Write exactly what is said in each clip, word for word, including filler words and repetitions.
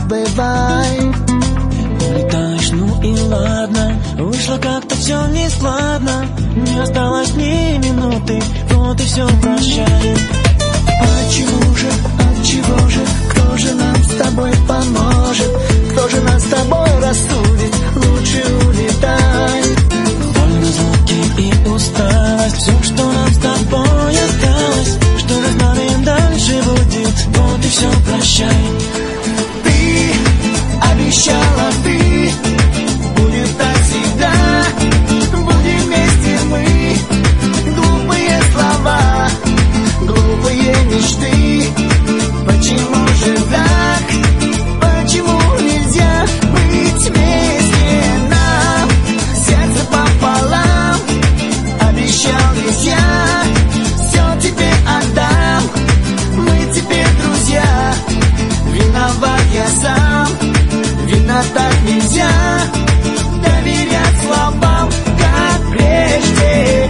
забывай. Улетаешь, ну и ладно, вышло как-то все нескладно, не осталось ни минуты, вот и все, прощай. Почему же, отчего же, кто же нам с тобой поможет, кто же нас с тобой рассудит, лучше улетай. Боль разлуки и усталость, все, что нам с тобой осталось, что мы знаем дальше будет, вот и все, прощай. Ты обещала, ты, будет так всегда, будем вместе мы, глупые слова, глупые мечты. Почему же так, почему нельзя быть вместе нам, сердце пополам, обещал ведь я, все тебе отдам, мы теперь друзья, виноват я сам, вина так нельзя, доверять словам, как прежде.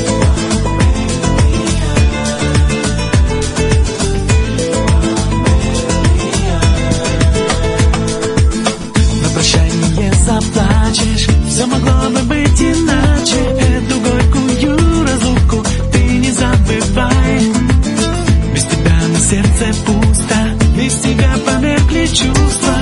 На прощание заплачешь, все могло бы быть иначе, эту горькую разлуку ты не забывай. Без тебя на сердце пусто, без тебя померкли чувства.